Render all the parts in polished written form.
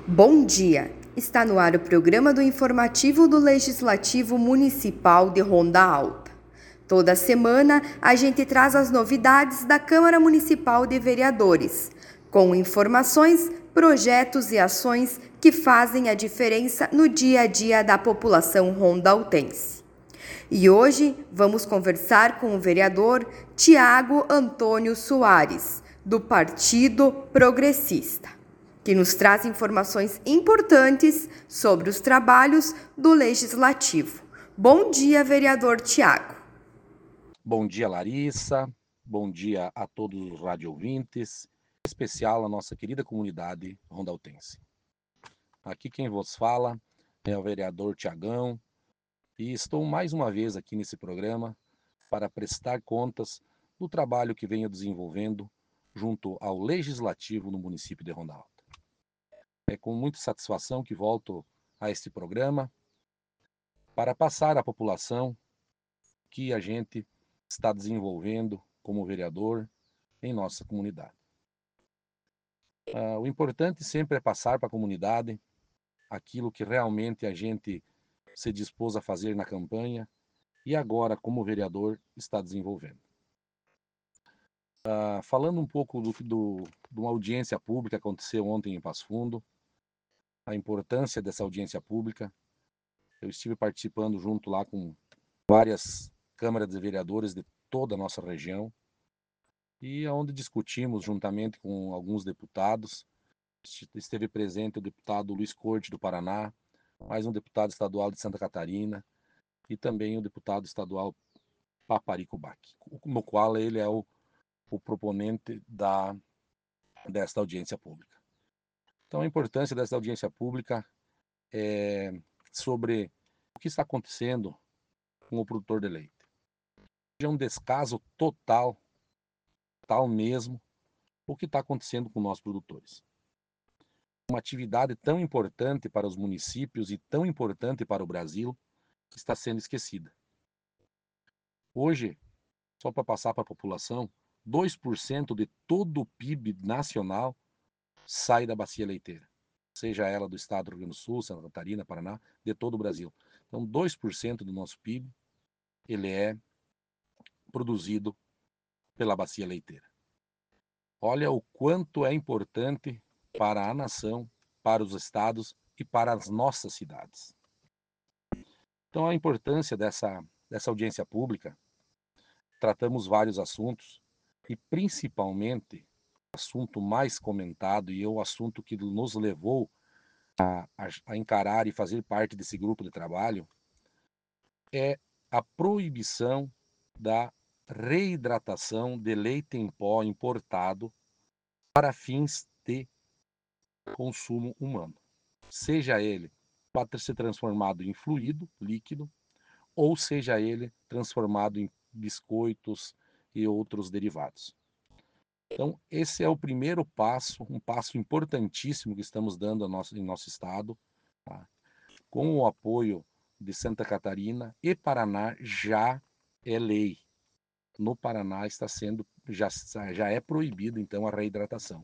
Bom dia! Está no ar o programa do informativo do Legislativo Municipal de Ronda Alta. Toda semana a gente traz as novidades da Câmara Municipal de Vereadores, com informações, projetos e ações que fazem a diferença no dia a dia da população rondaltense. E hoje vamos conversar com o vereador Tiago Antônio Soares, do Partido Progressista, que nos traz informações importantes sobre os trabalhos do Legislativo. Bom dia, vereador Tiago. Bom dia, Larissa. Bom dia a todos os radioouvintes, em especial a nossa querida comunidade rondaltense. Aqui quem vos fala é o vereador Tiagão e estou mais uma vez aqui nesse programa para prestar contas do trabalho que venho desenvolvendo junto ao Legislativo no município de Ronda Alta. É com muita satisfação que volto a este programa para passar à população que a gente está desenvolvendo como vereador em nossa comunidade. O importante sempre é passar para a comunidade aquilo que realmente a gente se dispôs a fazer na campanha e agora, como vereador, está desenvolvendo. Falando um pouco de uma audiência pública que aconteceu ontem em Passo Fundo, a importância dessa audiência pública, eu estive participando junto lá com várias câmaras de vereadores de toda a nossa região, e onde discutimos juntamente com alguns deputados. Esteve presente o deputado Luiz Corte do Paraná, mais um deputado estadual de Santa Catarina e também o deputado estadual Paparico Bac, no qual ele é o proponente desta audiência pública. Então a importância dessa audiência pública é sobre o que está acontecendo com o produtor de leite. É um descaso total mesmo, o que está acontecendo com nós produtores. Uma atividade tão importante para os municípios e tão importante para o Brasil está sendo esquecida. Hoje, só para passar para a população, 2% de todo o PIB nacional sai da bacia leiteira, seja ela do estado do Rio Grande do Sul, Santa Catarina, Paraná, de todo o Brasil. Então, 2% do nosso PIB ele é produzido pela bacia leiteira. Olha o quanto é importante para a nação, para os estados e para as nossas cidades. Então, a importância dessa audiência pública, tratamos vários assuntos e, principalmente, o assunto mais comentado e o assunto que nos levou a encarar e fazer parte desse grupo de trabalho é a proibição da reidratação de leite em pó importado para fins de consumo humano, seja ele para ser transformado em fluido, líquido, ou seja ele transformado em biscoitos e outros derivados. Então, esse é o primeiro passo, um passo importantíssimo que estamos dando em nosso estado, tá? Com o apoio de Santa Catarina e Paraná já é lei. No Paraná já é proibido, então, a reidratação.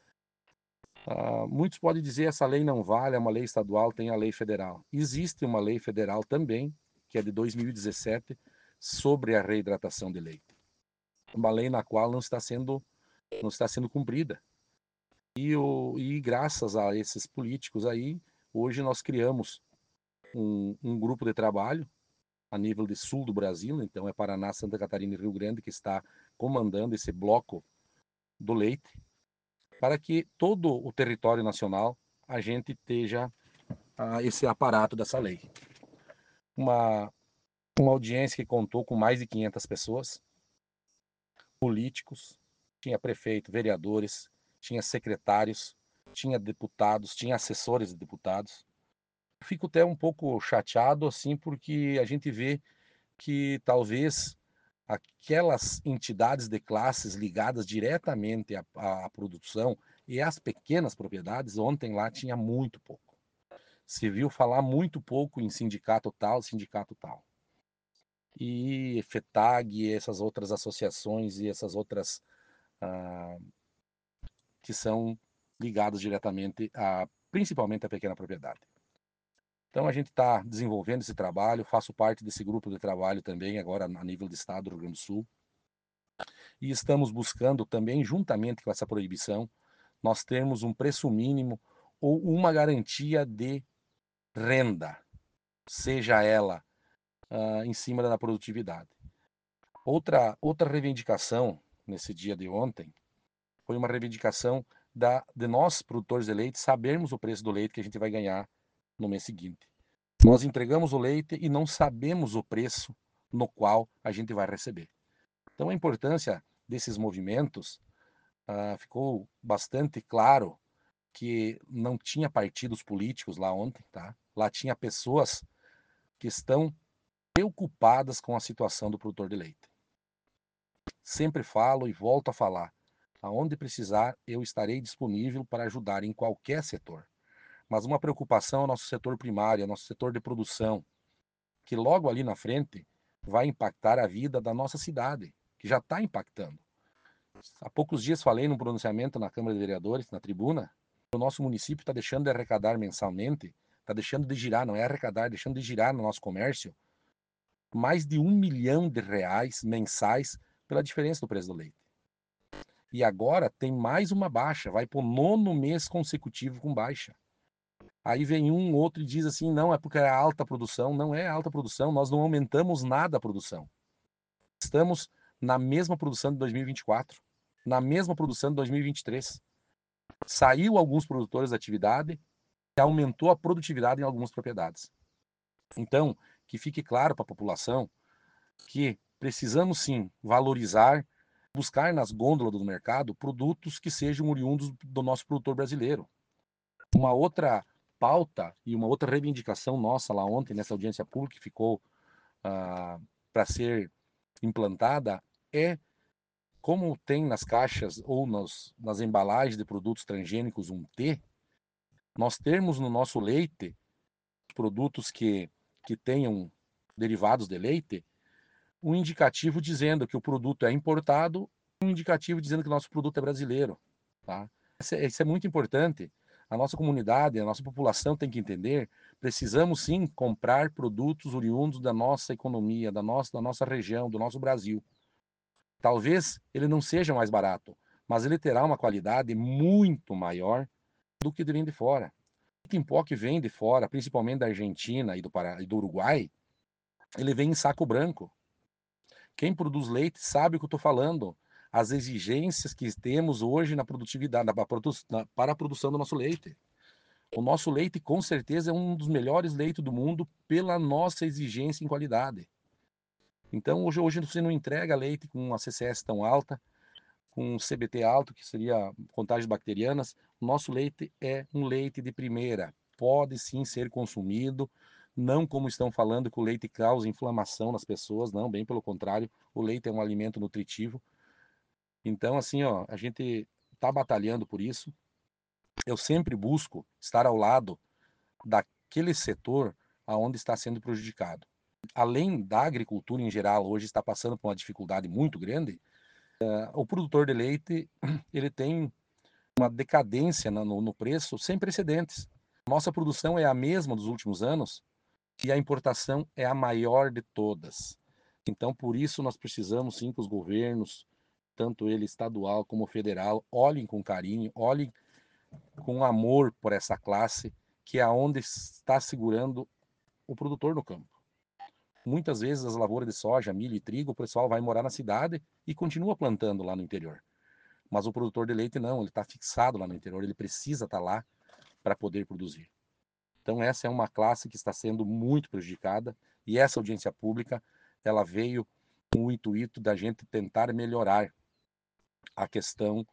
Muitos podem dizer essa lei não vale, é uma lei estadual, tem a lei federal. Existe uma lei federal também, que é de 2017, sobre a reidratação de leite. Uma lei na qual não está sendo cumprida. E graças a esses políticos aí, hoje nós criamos um grupo de trabalho a nível de sul do Brasil, então é Paraná, Santa Catarina e Rio Grande que está comandando esse bloco do leite, para que todo o território nacional a gente esteja esse aparato dessa lei. Uma audiência que contou com mais de 500 pessoas, políticos, tinha prefeito, vereadores, tinha secretários, tinha deputados, tinha assessores de deputados. Fico até um pouco chateado assim, porque a gente vê que talvez aquelas entidades de classes ligadas diretamente à produção e às pequenas propriedades, ontem lá tinha muito pouco. Se viu falar muito pouco em sindicato tal. E FETAG, essas outras associações e essas outras que são ligadas diretamente principalmente a pequena propriedade. Então a gente está desenvolvendo esse trabalho, faço parte desse grupo de trabalho também, agora a nível de Estado do Rio Grande do Sul, e estamos buscando também, juntamente com essa proibição, nós termos um preço mínimo ou uma garantia de renda, seja ela em cima da produtividade. Outra reivindicação nesse dia de ontem foi uma reivindicação de nós, produtores de leite, sabermos o preço do leite que a gente vai ganhar no mês seguinte. Nós entregamos o leite e não sabemos o preço no qual a gente vai receber. Então a importância desses movimentos ficou bastante claro que não tinha partidos políticos lá ontem, tá? Lá tinha pessoas que estão preocupadas com a situação do produtor de leite. Sempre falo e volto a falar, aonde precisar eu estarei disponível para ajudar em qualquer setor. Mas uma preocupação é o nosso setor primário, é o nosso setor de produção, que logo ali na frente vai impactar a vida da nossa cidade, que já está impactando. Há poucos dias falei num pronunciamento na Câmara de Vereadores, na tribuna, o nosso município está deixando de arrecadar mensalmente, está deixando de girar, não é arrecadar, deixando de girar no nosso comércio, mais de R$1 milhão mensais pela diferença do preço do leite. E agora tem mais uma baixa, vai para o 9º mês consecutivo com baixa. Aí vem um outro e diz assim, não, é porque é alta produção. Não é alta produção, nós não aumentamos nada a produção. Estamos na mesma produção de 2024, na mesma produção de 2023. Saiu alguns produtores da atividade e aumentou a produtividade em algumas propriedades. Então, que fique claro para a população que precisamos sim valorizar, buscar nas gôndolas do mercado produtos que sejam oriundos do nosso produtor brasileiro. Uma outra pauta e uma outra reivindicação nossa lá ontem, nessa audiência pública que ficou para ser implantada, é como tem nas caixas ou nas embalagens de produtos transgênicos um T, nós termos no nosso leite produtos que tenham derivados de leite, um indicativo dizendo que o produto é importado, um indicativo dizendo que o nosso produto é brasileiro. Tá? Isso é muito importante. A nossa comunidade, a nossa população tem que entender, precisamos sim comprar produtos oriundos da nossa economia, da nossa região, do nosso Brasil. Talvez ele não seja mais barato, mas ele terá uma qualidade muito maior do que vem de fora. O leite em pó que vem de fora, principalmente da Argentina e do Uruguai, ele vem em saco branco. Quem produz leite sabe o que eu estou falando. As exigências que temos hoje na produtividade, para a produção do nosso leite. O nosso leite, com certeza, é um dos melhores leites do mundo pela nossa exigência em qualidade. Então, hoje você não entrega leite com uma CCS tão alta, com um CBT alto, que seria contágios bacterianas. O nosso leite é um leite de primeira. Pode sim ser consumido, não como estão falando que o leite causa inflamação nas pessoas, não, bem pelo contrário, o leite é um alimento nutritivo. Então, assim, ó, a gente está batalhando por isso. Eu sempre busco estar ao lado daquele setor aonde está sendo prejudicado. Além da agricultura em geral, hoje está passando por uma dificuldade muito grande, o produtor de leite ele tem uma decadência no preço sem precedentes. Nossa produção é a mesma dos últimos anos e a importação é a maior de todas. Então, por isso, nós precisamos sim que os governos, tanto ele estadual como federal, olhem com carinho, olhem com amor por essa classe, que é onde está segurando o produtor no campo. Muitas vezes as lavouras de soja, milho e trigo, o pessoal vai morar na cidade e continua plantando lá no interior. Mas o produtor de leite não, ele está fixado lá no interior, ele precisa estar lá para poder produzir. Então essa é uma classe que está sendo muito prejudicada e essa audiência pública, ela veio com o intuito da gente tentar melhorar a questão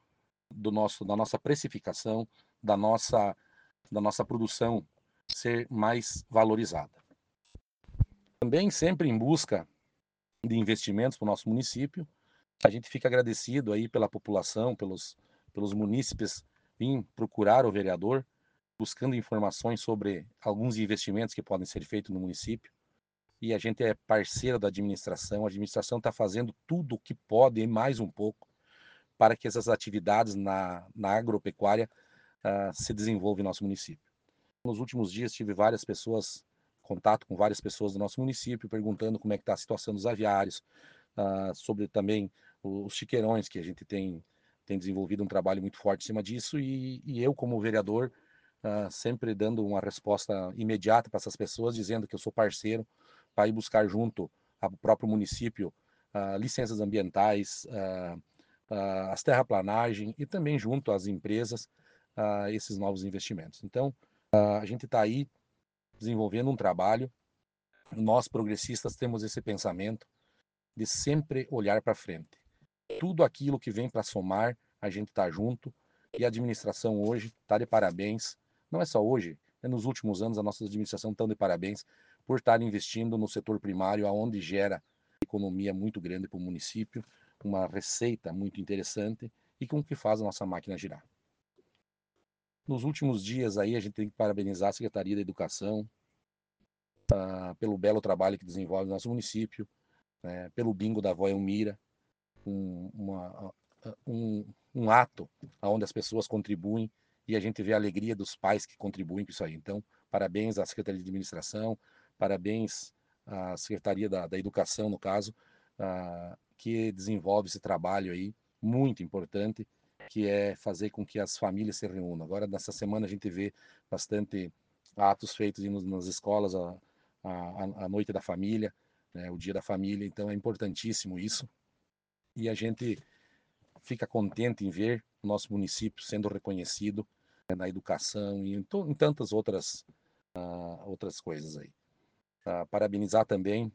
da nossa precificação, da nossa produção ser mais valorizada. Também sempre em busca de investimentos para o nosso município, a gente fica agradecido aí pela população, pelos munícipes vir procurar o vereador, buscando informações sobre alguns investimentos que podem ser feitos no município. E a gente é parceiro da administração, a administração está fazendo tudo o que pode e mais um pouco para que essas atividades na agropecuária se desenvolva em nosso município. Nos últimos dias tive contato com várias pessoas do nosso município, perguntando como é que está a situação dos aviários, sobre também os chiqueirões, que a gente tem desenvolvido um trabalho muito forte em cima disso, e eu, como vereador, sempre dando uma resposta imediata para essas pessoas, dizendo que eu sou parceiro para ir buscar junto ao próprio município licenças ambientais, as terraplanagens e também junto às empresas esses novos investimentos. Então, a gente está aí desenvolvendo um trabalho. Nós, progressistas, temos esse pensamento de sempre olhar para frente. Tudo aquilo que vem para somar, a gente está junto, e a administração hoje está de parabéns. Não é só hoje, nos últimos anos a nossa administração está de parabéns por estar investindo no setor primário, aonde gera economia muito grande para o município, uma receita muito interessante e com que faz a nossa máquina girar. Nos últimos dias aí a gente tem que parabenizar a Secretaria da Educação pelo belo trabalho que desenvolve no nosso município, pelo bingo da avó Elmira, um ato onde as pessoas contribuem e a gente vê a alegria dos pais que contribuem com isso aí. Então, parabéns à Secretaria de Administração, parabéns à Secretaria da Educação, no caso, que desenvolve esse trabalho aí muito importante, que é fazer com que as famílias se reúnam. Agora, nessa semana, a gente vê bastante atos feitos nas escolas, a noite da família, né, o dia da família, então é importantíssimo isso. E a gente fica contente em ver o nosso município sendo reconhecido na educação e em tantas outras coisas aí. Parabenizar também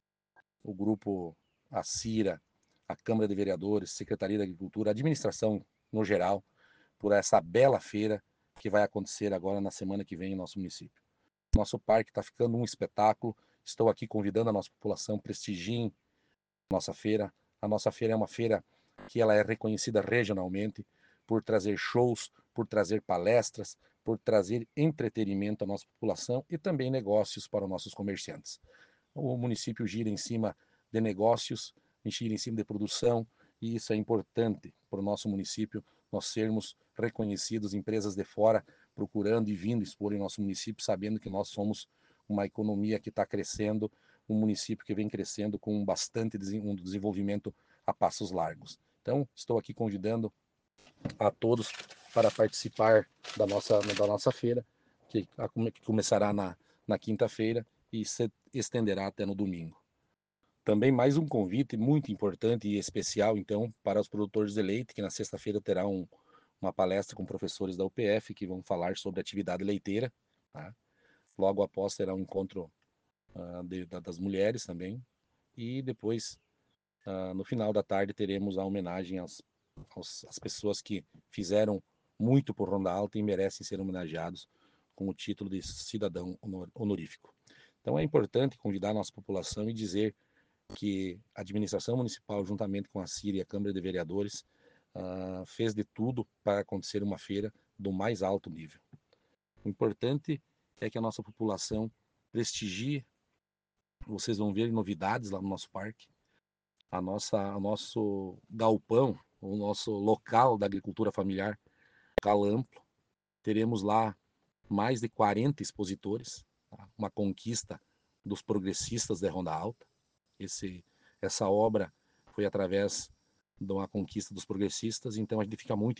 o grupo, a CIRA, a Câmara de Vereadores, Secretaria da Agricultura, a administração no geral, por essa bela feira que vai acontecer agora na semana que vem em nosso município. Nosso parque está ficando um espetáculo. Estou aqui convidando a nossa população, prestigiem nossa feira. A nossa feira é uma feira que ela é reconhecida regionalmente por trazer shows, por trazer palestras, por trazer entretenimento à nossa população e também negócios para os nossos comerciantes. O município gira em cima de negócios, gira em cima de produção, e isso é importante para o nosso município, nós sermos reconhecidos, empresas de fora procurando e vindo expor em nosso município, sabendo que nós somos uma economia que está crescendo, um município que vem crescendo com bastante um desenvolvimento a passos largos. Então, estou aqui convidando a todos para participar da nossa feira, que começará na quinta-feira e se estenderá até no domingo. Também mais um convite muito importante e especial, então, para os produtores de leite, que na sexta-feira terá uma palestra com professores da UPF que vão falar sobre atividade leiteira. Tá? Logo após terá um encontro das mulheres também. E depois, no final da tarde, teremos a homenagem às pessoas que fizeram muito por Ronda Alta e merecem ser homenageados com o título de cidadão honorífico. Então é importante convidar a nossa população e dizer que a administração municipal, juntamente com a CIR e a Câmara de Vereadores, fez de tudo para acontecer uma feira do mais alto nível. O importante é que a nossa população prestigie. Vocês vão ver novidades lá no nosso parque. O nosso galpão, o nosso local da agricultura familiar, local amplo. Teremos lá mais de 40 expositores, tá? Uma conquista dos progressistas de Ronda Alta. Essa obra foi através de uma conquista dos progressistas, então a gente fica muito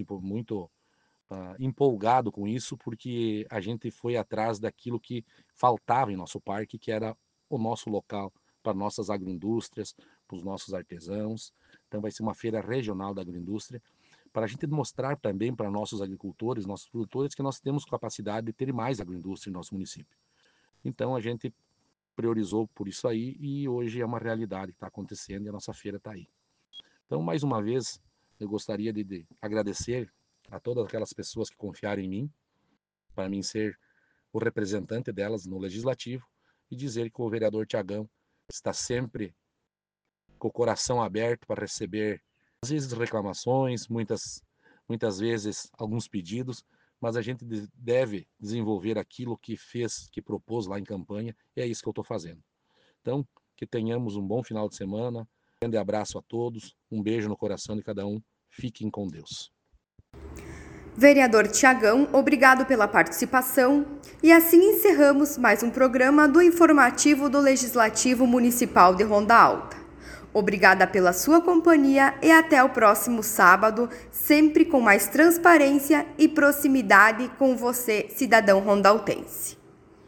empolgado com isso, porque a gente foi atrás daquilo que faltava em nosso parque, que era o nosso local para nossas agroindústrias, para os nossos artesãos. Então vai ser uma feira regional da agroindústria, para a gente mostrar também para nossos agricultores, nossos produtores, que nós temos capacidade de ter mais agroindústria em nosso município. Então a gente priorizou por isso aí e hoje é uma realidade que está acontecendo e a nossa feira está aí. Então, mais uma vez, eu gostaria de agradecer a todas aquelas pessoas que confiaram em mim, para mim ser o representante delas no Legislativo, e dizer que o vereador Tiagão está sempre com o coração aberto para receber, às vezes, reclamações, muitas vezes alguns pedidos, mas a gente deve desenvolver aquilo que fez, que propôs lá em campanha, e é isso que eu estou fazendo. Então, que tenhamos um bom final de semana, um grande abraço a todos, um beijo no coração de cada um, fiquem com Deus. Vereador Tiagão, obrigado pela participação. E assim encerramos mais um programa do Informativo do Legislativo Municipal de Ronda Alta. Obrigada pela sua companhia e até o próximo sábado, sempre com mais transparência e proximidade com você, cidadão rondaltense.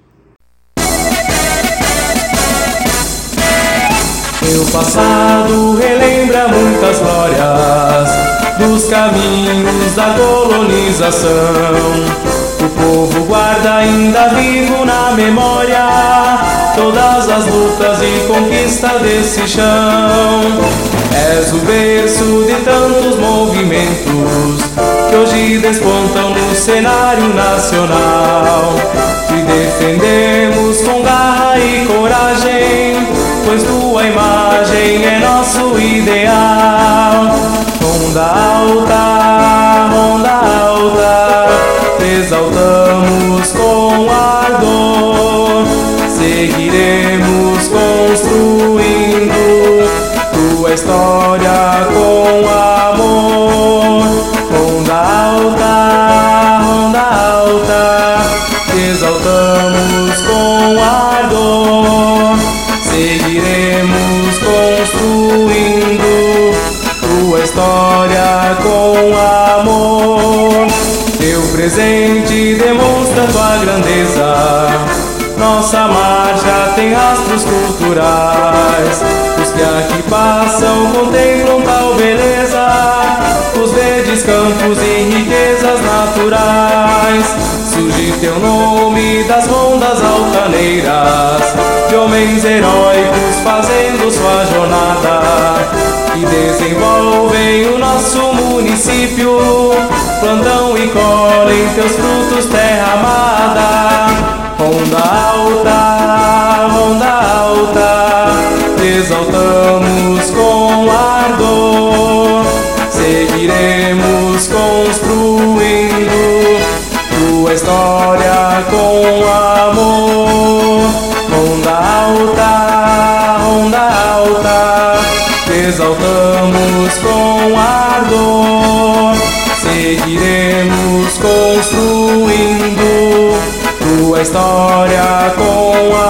Meu passado relembra muitas glórias dos caminhos da colonização. O povo guarda ainda vivo na memória todas as lutas e conquistas desse chão. És o berço de tantos movimentos que hoje despontam no cenário nacional. Te defendemos com garra e coragem, pois tua imagem é nosso ideal. Ronda Alta, Ronda Alta, te exaltamos com ardor. Seguiremos construindo tua história com amor. Ronda Alta, Ronda Alta, te exaltamos com ardor. Seguiremos construindo tua história com amor. Teu presente demonstra tua grandeza, nossa marcha tem rastros culturais. Os que aqui passam contemplam tal beleza, os verdes campos e riquezas naturais. Surge teu nome das rondas altaneiras, de homens heróicos fazendo sua jornada, que desenvolvem o nosso município, plantam e colhem teus frutos, terra amada. Ronda Alta, Ronda Alta, te exaltamos com ardor. Seguiremos construindo tua história com amor. Ronda Alta, Ronda Alta, te exaltamos com ardor. Seguiremos construindo tua história com amor.